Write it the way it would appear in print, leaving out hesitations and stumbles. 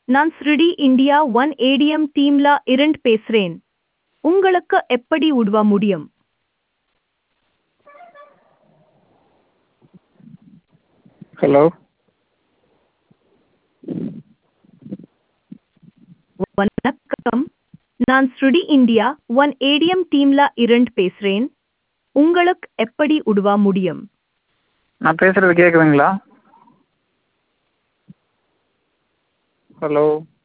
நான் ஸ்ருடி India one ATM டீம்ல இருந்து பேசுறேன். உங்களுக்கு எப்படி உதவ முடியும்? ஹலோ. வணக்கம். நான் ஸ்ருடி இந்தியா ஒன் ஏடிஎம் டீம்ல இருந்து பேசுறேன். உங்களுக்கு எப்படி உதவ முடியும்? நான் பேசுறது கேட்குதுங்களா? ஹலோ.